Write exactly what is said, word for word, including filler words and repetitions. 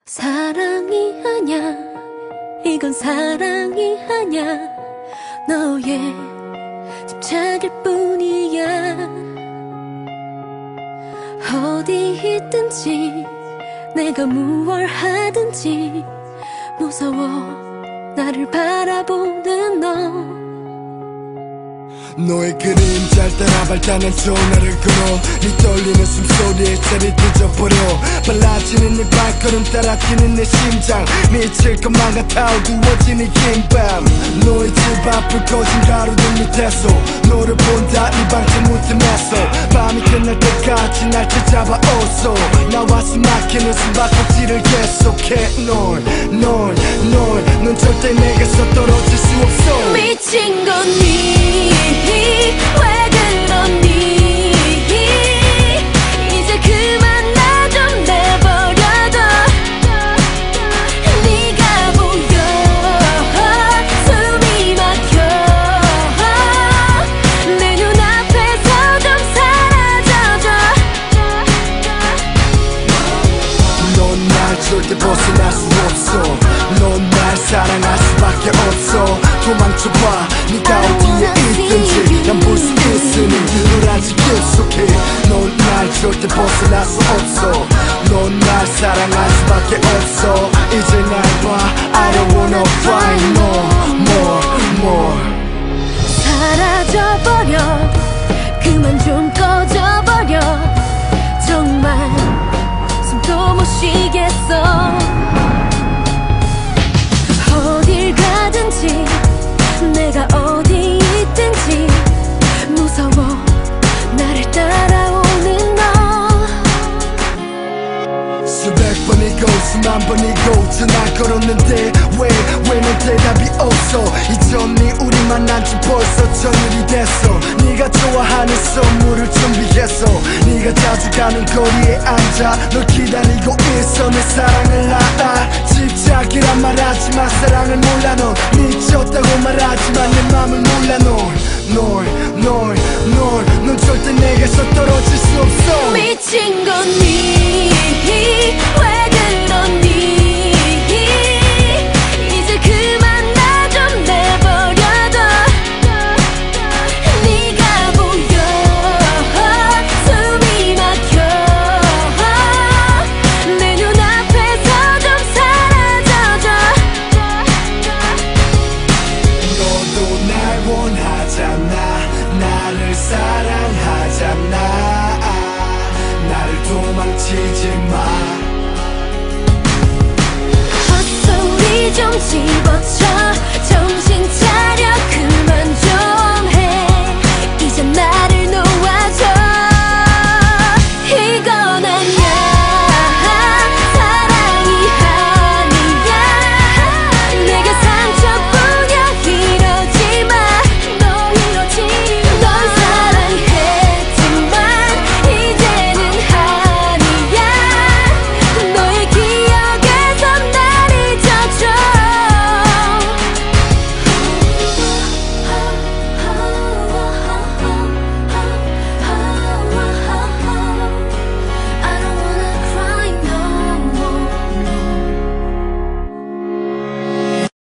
사랑이 아냐, 이건 사랑이 아냐, 너의 집착일 뿐이야. 어디 있든지 내가 무얼 하든지 무서워 나를 바라보는 너. 너의 그림자를 따라 발단한 전화를 걸어 네 떨리는 숨소리에 자리 늦어버려. 빨라지는 네 발걸음 따라 뛰는 내 심장 미칠 것만 같아 어두워진 이 긴 밤. 너의 집 앞을 꺼진 가로등 밑에서 너를 본다 네 방치 무틈에서 밤이 끝날 때까지 날 찾아봐 어서 나와 숨막히는 숨바꼭질을 계속해. 넌넌넌넌 절대 내게서 떨어질 수 없어. 미친 거니 왜 그러니 이제 그만 나 좀 내버려둬. 네가 보여 숨이 막혀 내 눈앞에서 좀 사라져줘. 넌 날 절대 벗어날 수 없어. 넌 날 사랑할 수밖에 없어. 도망쳐봐 네가 어디에 있든지 난 볼 수 있으니 널 아직 계속해. 넌 날 절대 벗어날 수 없어. 넌 날 사랑할 수밖에 없어. 이제 날 봐 I don't wanna fight no more more. 사라져버려 그만 좀 꺼져버려. 정말 숨도 못 쉬겠어. 어딜 가든지 내가 어디 있든지 무서워 나를 따라오는 너. 수백 번이고 수만 번이고 전화 걸었는데 왜 왜 넌 대답이 없어. 이전이 우리 만난 지 벌써 전일이 됐어. 네가 좋아하는 선물을 준비했어. 네가 자주 가는 거리에 앉아 널 기다리고 있어. 내 사랑을 알아. 집착이란 말하지만 사랑을 몰라. 넌 미쳤다고 말하지만 내 맘을 몰라. 넌넌넌넌넌 절대 내게서 떨어질 수 없어. 미친 거니 왜 그러니 이제 그만 나 좀 내버려둬. 네가 보여 숨이 막혀 내 눈앞에서 좀 사라져줘. 너도 날 원하잖아. 나를 사랑하잖아. 나를 도망치지 마. 헛소리 좀 집어쳐.